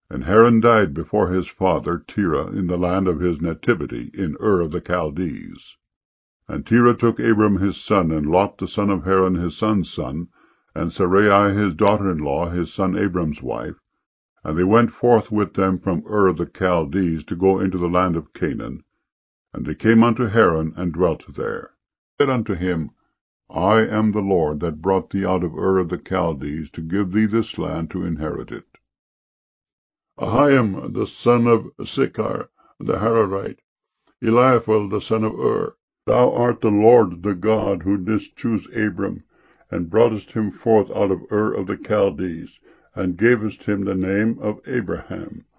And Haran died before his father Terah in the land of his nativity, in Ur of the Chaldees. And Terah took Abram his son, and Lot the son of Haran his son's son, and Sarai his daughter-in-law, his son Abram's wife, and they went forth with them from Ur of the Chaldees to go into the land of Canaan. And they came unto Haran, and dwelt there. Said unto him, I am the Lord that brought thee out of Ur of the Chaldees, to give thee this land to inherit it. Ahiam the son of Sichar the Hararite, Eliaphel the son of Ur, thou art the Lord the God, who didst choose Abram, and broughtest him forth out of Ur of the Chaldees, and gavest him the name of Abraham.